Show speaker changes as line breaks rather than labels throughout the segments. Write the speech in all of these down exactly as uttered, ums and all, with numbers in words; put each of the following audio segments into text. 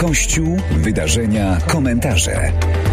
Kościół, wydarzenia, komentarze.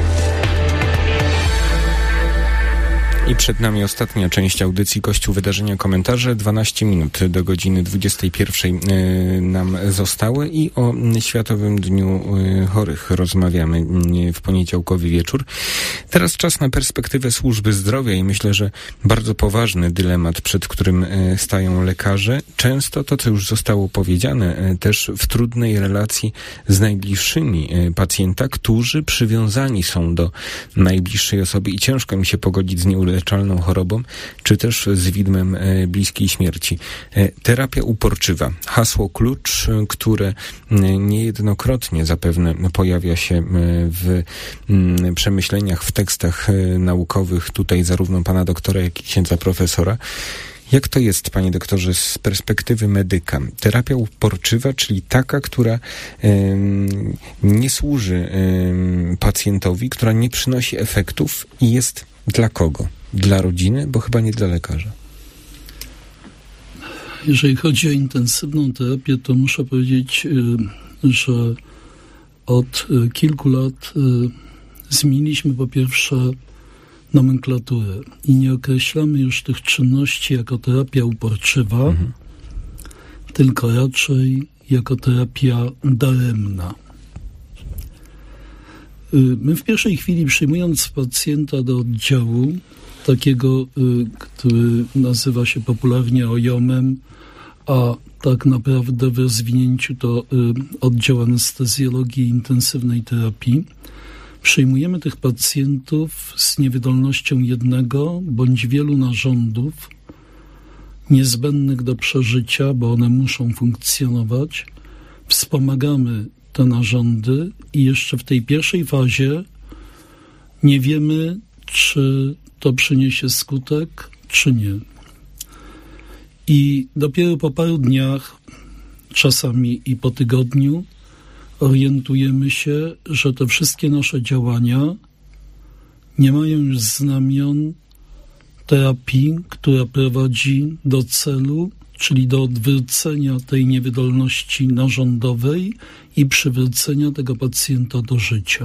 I przed nami ostatnia część audycji Kościół, wydarzenia, komentarze. dwanaście minut do godziny dwudziestej pierwszej y, nam zostały i o Światowym Dniu y, Chorych rozmawiamy y, w poniedziałkowy wieczór. Teraz czas na perspektywę służby zdrowia i myślę, że bardzo poważny dylemat, przed którym y, stają lekarze. Często to, co już zostało powiedziane, y, też w trudnej relacji z najbliższymi y, pacjenta, którzy przywiązani są do najbliższej osoby i ciężko mi się pogodzić z nieuleczalną chorobą, czy też z widmem e, bliskiej śmierci. E, terapia uporczywa. Hasło klucz, które e, niejednokrotnie zapewne pojawia się e, w m, przemyśleniach, w tekstach e, naukowych tutaj zarówno pana doktora, jak i księdza profesora. Jak to jest, panie doktorze, z perspektywy medyka? Terapia uporczywa, czyli taka, która ym, nie służy ym, pacjentowi, która nie przynosi efektów i jest dla kogo? Dla rodziny? Bo chyba nie dla lekarza.
Jeżeli chodzi o intensywną terapię, to muszę powiedzieć, że od kilku lat zmieniliśmy po pierwsze nomenklaturę i nie określamy już tych czynności jako terapia uporczywa, mhm. tylko raczej jako terapia daremna. My w pierwszej chwili, przyjmując pacjenta do oddziału, takiego, który nazywa się popularnie O J O M-em, a tak naprawdę w rozwinięciu to oddział anestezjologii i intensywnej terapii, przyjmujemy tych pacjentów z niewydolnością jednego bądź wielu narządów niezbędnych do przeżycia, bo one muszą funkcjonować. Wspomagamy te narządy i jeszcze w tej pierwszej fazie nie wiemy, czy to przyniesie skutek, czy nie. I dopiero po paru dniach, czasami i po tygodniu, orientujemy się, że te wszystkie nasze działania nie mają już znamion terapii, która prowadzi do celu, czyli do odwrócenia tej niewydolności narządowej i przywrócenia tego pacjenta do życia.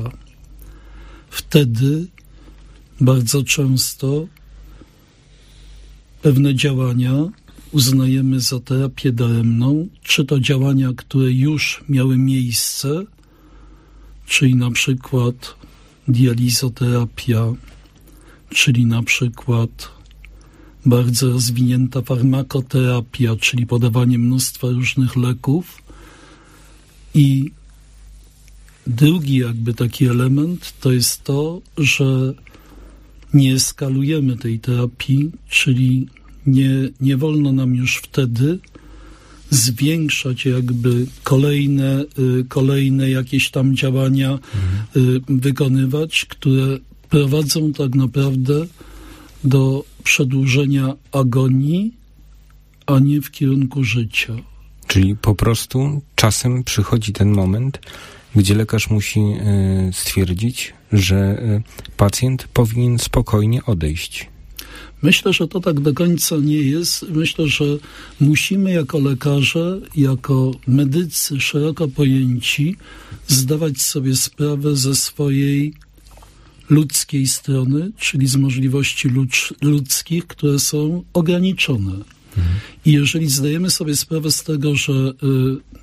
Wtedy bardzo często pewne działania uznajemy za terapię daremną, czy to działania, które już miały miejsce, czyli na przykład dializoterapia, czyli na przykład bardzo rozwinięta farmakoterapia, czyli podawanie mnóstwa różnych leków. I drugi jakby taki element to jest to, że nie eskalujemy tej terapii, czyli nie, nie wolno nam już wtedy zwiększać jakby kolejne, y, kolejne jakieś tam działania y, wykonywać, które prowadzą tak naprawdę do przedłużenia agonii, a nie w kierunku życia.
Czyli po prostu czasem przychodzi ten moment, gdzie lekarz musi y, stwierdzić, że y, pacjent powinien spokojnie odejść.
Myślę, że to tak do końca nie jest. Myślę, że musimy jako lekarze, jako medycy szeroko pojęci zdawać sobie sprawę ze swojej ludzkiej strony, czyli z możliwości ludz- ludzkich, które są ograniczone. Mhm. I jeżeli zdajemy sobie sprawę z tego, że y,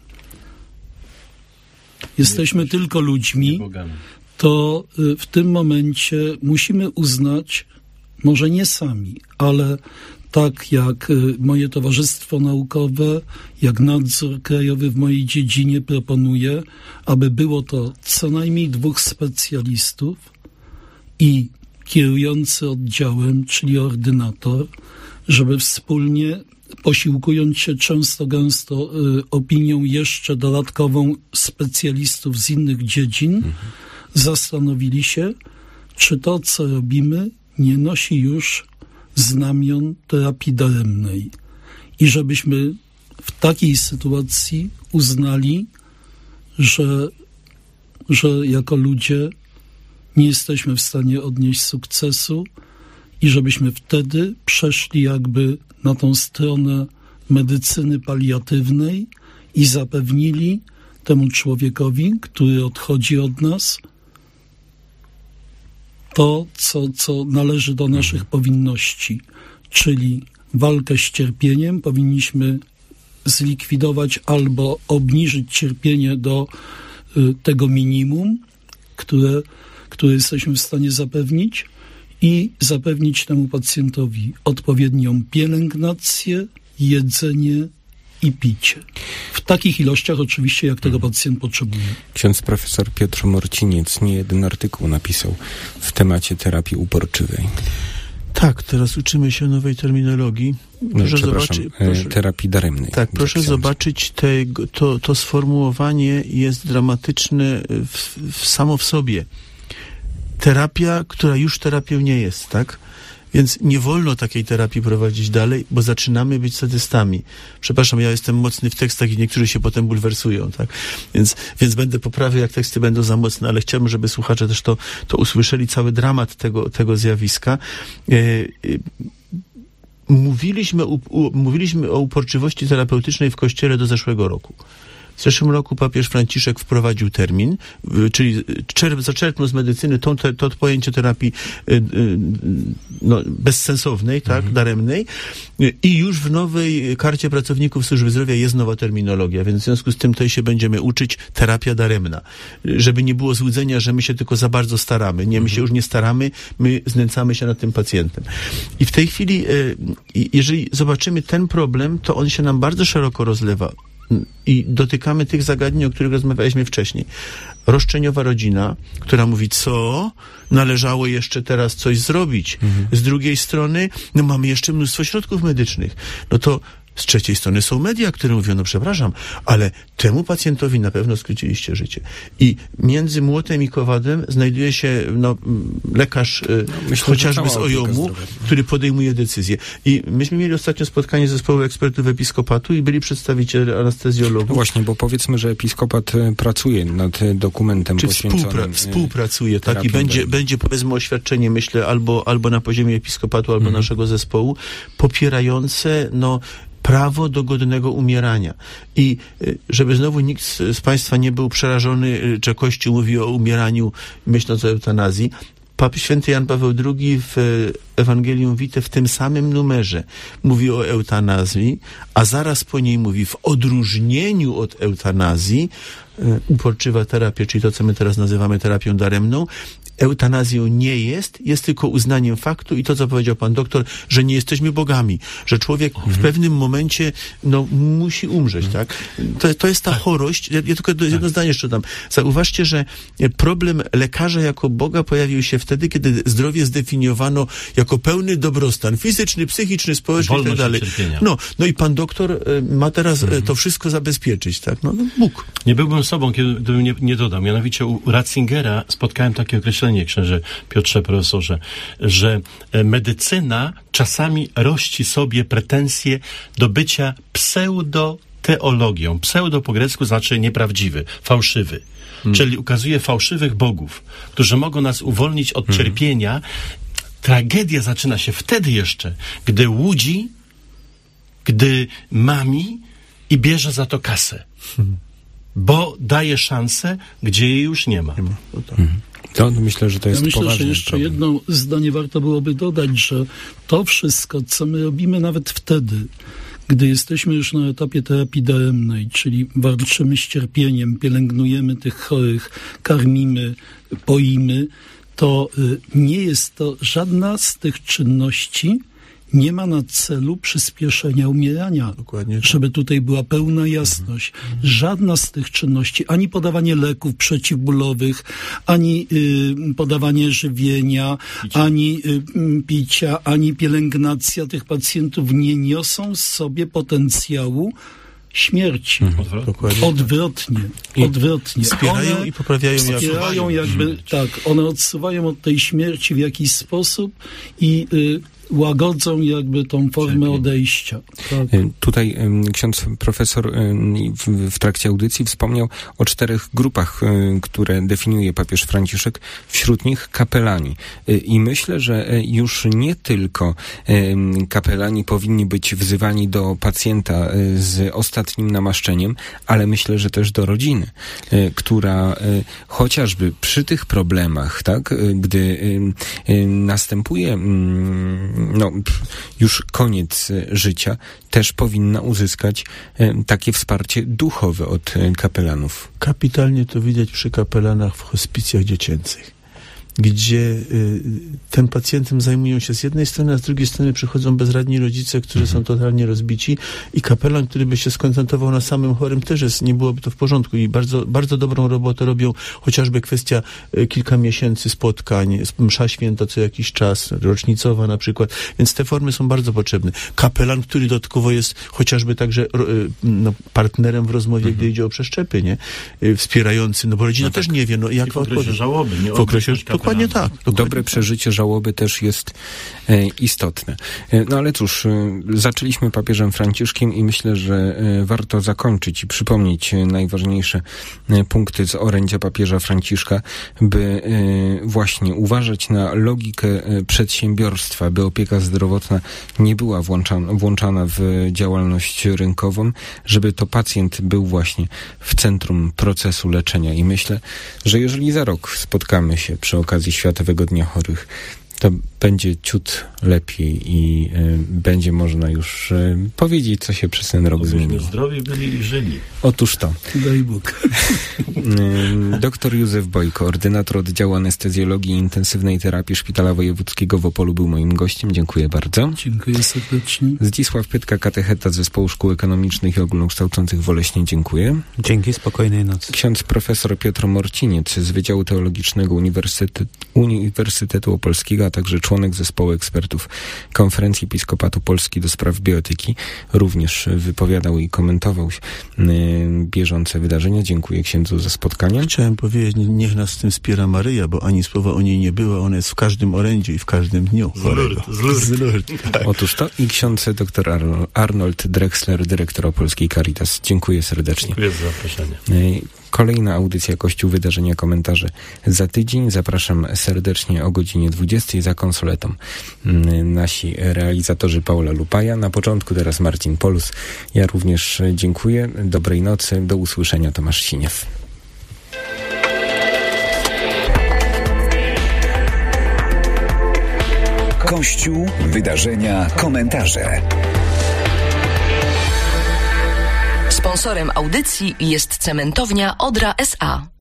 jesteśmy tylko ludźmi, to y, w tym momencie musimy uznać, może nie sami, ale tak jak y, moje towarzystwo naukowe, jak nadzór krajowy w mojej dziedzinie proponuje, aby było to co najmniej dwóch specjalistów i kierujący oddziałem, czyli ordynator, żeby wspólnie, posiłkując się często gęsto y, opinią jeszcze dodatkową specjalistów z innych dziedzin, mhm. zastanowili się, czy to, co robimy, nie nosi już znamion terapii daremnej. I żebyśmy w takiej sytuacji uznali, że, że jako ludzie nie jesteśmy w stanie odnieść sukcesu i żebyśmy wtedy przeszli jakby na tą stronę medycyny paliatywnej i zapewnili temu człowiekowi, który odchodzi od nas, to, co, co należy do naszych mhm. powinności, czyli walkę z cierpieniem powinniśmy zlikwidować albo obniżyć cierpienie do y, tego minimum, które, które jesteśmy w stanie zapewnić i zapewnić temu pacjentowi odpowiednią pielęgnację, jedzenie i picie. W takich ilościach oczywiście, jak tego pacjent potrzebuje.
Ksiądz profesor Piotr Morciniec nie jeden artykuł napisał w temacie terapii uporczywej.
Tak, teraz uczymy się nowej terminologii.
Proszę no, zobaczyć, proszę, terapii daremnej.
Tak, proszę zobaczyć, te, to, to sformułowanie jest dramatyczne w, w samo w sobie. Terapia, która już terapią nie jest, tak? Więc nie wolno takiej terapii prowadzić dalej, bo zaczynamy być sadystami. Przepraszam, ja jestem mocny w tekstach i niektórzy się potem bulwersują, tak? Więc, więc będę poprawiał, jak teksty będą za mocne, ale chciałbym, żeby słuchacze też to, to usłyszeli, cały dramat tego, tego zjawiska. E, e, mówiliśmy, u, u, mówiliśmy o uporczywości terapeutycznej w Kościele do zeszłego roku. W zeszłym roku papież Franciszek wprowadził termin, czyli czerp, zaczerpnął z medycyny to, to, to pojęcie terapii y, y, no, bezsensownej, tak, mhm. daremnej i już w nowej karcie pracowników służby zdrowia jest nowa terminologia, więc w związku z tym tutaj się będziemy uczyć terapia daremna. Żeby nie było złudzenia, że my się tylko za bardzo staramy. Nie, my się już nie staramy, my znęcamy się nad tym pacjentem. I w tej chwili, y, jeżeli zobaczymy ten problem, to on się nam bardzo szeroko rozlewa. I dotykamy tych zagadnień, o których rozmawialiśmy wcześniej. Roszczeniowa rodzina, która mówi, co? Należało jeszcze teraz coś zrobić. Mhm. Z drugiej strony, no mamy jeszcze mnóstwo środków medycznych. No to z trzeciej strony są media, które mówią, no przepraszam, ale temu pacjentowi na pewno skróciliście życie. I między młotem i kowadłem znajduje się no, lekarz no, myślę, chociażby z O J O M-u, który podejmuje decyzję. I myśmy mieli ostatnio spotkanie zespołu ekspertów episkopatu i byli przedstawiciele anestezjologów.
No właśnie, bo powiedzmy, że episkopat pracuje nad dokumentem
Czy
poświęconym
współpra- współpracuje, tak? I będzie, będzie powiedzmy oświadczenie, myślę, albo, albo na poziomie episkopatu, albo mhm. naszego zespołu, popierające, no, prawo do godnego umierania. I żeby znowu nikt z, z Państwa nie był przerażony, że Kościół mówi o umieraniu, myśląc o eutanazji, Pap Święty Jan Paweł drugi w Ewangelium Vitae w tym samym numerze mówi o eutanazji, a zaraz po niej mówi w odróżnieniu od eutanazji uporczywa terapia, czyli to, co my teraz nazywamy terapią daremną, eutanazją nie jest, jest tylko uznaniem faktu i to, co powiedział pan doktor, że nie jesteśmy bogami, że człowiek mhm. w pewnym momencie no, musi umrzeć, mhm. tak? To, to jest ta tak. chorość. Ja, ja tylko jedno tak. zdanie jeszcze dam. Zauważcie, że problem lekarza jako Boga pojawił się wtedy, kiedy zdrowie zdefiniowano jako pełny dobrostan fizyczny, psychiczny, społeczny i tak dalej. No, no i pan doktor ma teraz mhm. to wszystko zabezpieczyć, tak? No, no Bóg.
Nie byłbym sobą, gdybym nie, nie dodał. Mianowicie u Ratzingera spotkałem takie określenie, księże Piotrze profesorze, że medycyna czasami rości sobie pretensje do bycia pseudoteologią. Pseudo po grecku znaczy nieprawdziwy, fałszywy. Hmm. Czyli ukazuje fałszywych bogów, którzy mogą nas uwolnić od hmm. cierpienia. Tragedia zaczyna się wtedy jeszcze, gdy łudzi, gdy mami i bierze za to kasę. Hmm. Bo daje szansę, gdzie jej już nie ma. Nie ma. No tak. hmm.
To myślę, że to jest
ja myślę,
poważny
że jeszcze
problem.
jedno zdanie warto byłoby dodać, że to wszystko, co my robimy nawet wtedy, gdy jesteśmy już na etapie terapii daremnej, czyli walczymy z cierpieniem, pielęgnujemy tych chorych, karmimy, poimy, to y, nie jest to żadna z tych czynności, nie ma na celu przyspieszenia umierania. Dokładnie tak. Żeby tutaj była pełna jasność. Mhm. Żadna z tych czynności, ani podawanie leków przeciwbólowych, ani y, podawanie żywienia, picia. ani y, picia, ani pielęgnacja tych pacjentów nie niosą w sobie potencjału śmierci. Mhm. Odwrotnie. Odwrotnie.
I
odwrotnie.
Wspierają
one
i poprawiają
wspierają jakby, mhm. tak, one odsuwają od tej śmierci w jakiś sposób i y, łagodzą jakby tą formę odejścia. Tak.
Tutaj ksiądz profesor w, w trakcie audycji wspomniał o czterech grupach, które definiuje papież Franciszek, wśród nich kapelani. I myślę, że już nie tylko kapelani powinni być wzywani do pacjenta z ostatnim namaszczeniem, ale myślę, że też do rodziny, która chociażby przy tych problemach, tak, gdy następuje no, już koniec życia, też powinna uzyskać takie wsparcie duchowe od kapelanów.
Kapitalnie to widać przy kapelanach w hospicjach dziecięcych, gdzie y, tym pacjentem zajmują się z jednej strony, a z drugiej strony przychodzą bezradni rodzice, którzy mhm. są totalnie rozbici i kapelan, który by się skoncentrował na samym chorym, też jest, nie byłoby to w porządku i bardzo, bardzo dobrą robotę robią, chociażby kwestia y, kilka miesięcy spotkań, msza święta co jakiś czas, rocznicowa na przykład, więc te formy są bardzo potrzebne. Kapelan, który dodatkowo jest chociażby także y, no, partnerem w rozmowie, mhm. gdy idzie o przeszczepy, nie? Y, wspierający, no bo rodzina no tak. też nie wie, no jak
w okresie żałoby, nie?
W okresie Dokładnie tak. Dokładnie
Dobre
tak.
przeżycie żałoby też jest e, istotne. E, no ale cóż, e, zaczęliśmy papieżem Franciszkiem i myślę, że e, warto zakończyć i przypomnieć e, najważniejsze e, punkty z orędzia papieża Franciszka, by e, właśnie uważać na logikę e, przedsiębiorstwa, by opieka zdrowotna nie była włączana, włączana w działalność rynkową, żeby to pacjent był właśnie w centrum procesu leczenia. I myślę, że jeżeli za rok spotkamy się przy okazji Światowego Dnia Chorych, to będzie ciut lepiej i y, będzie można już y, powiedzieć, co się przez ten rok zmieniło.
Zdrowi byli i żyli.
Otóż to.
Daj Bóg.
Y, doktor Józef Bojko, ordynator oddziału anestezjologii i intensywnej terapii Szpitala Wojewódzkiego w Opolu, był moim gościem. Dziękuję bardzo.
Dziękuję serdecznie.
Zdzisław Pytka, katecheta z Zespołu Szkół Ekonomicznych i Ogólnokształcących w Oleśnie. Dziękuję.
Dzięki, spokojnej nocy.
Ksiądz profesor Piotr Morciniec z Wydziału Teologicznego Uniwersytetu, Uniwersytetu Opolskiego, a także członek zespołu ekspertów Konferencji Episkopatu Polski do spraw bioetyki, również wypowiadał i komentował y, bieżące wydarzenia. Dziękuję księdzu za spotkanie.
Chciałem powiedzieć, niech nas z tym wspiera Maryja, bo ani słowa o niej nie było, ona jest w każdym orędziu i w każdym dniu.
Z Lourdes. Z Lourdes.
Z Lourdes, tak.
Otóż to i ksiądz dr Arnold Drexler, dyrektor Opolskiej Caritas. Dziękuję serdecznie.
Dziękuję za zaproszenie.
Y, Kolejna audycja Kościół Wydarzenia Komentarze za tydzień. Zapraszam serdecznie o godzinie dwudziestej za konsoletą. Nasi realizatorzy Paula Lupaja. Na początku teraz Marcin Polus. Ja również dziękuję. Dobrej nocy. Do usłyszenia. Tomasz Siniew.
Kościół, wydarzenia, komentarze.
Sponsorem audycji jest cementownia Odra S A.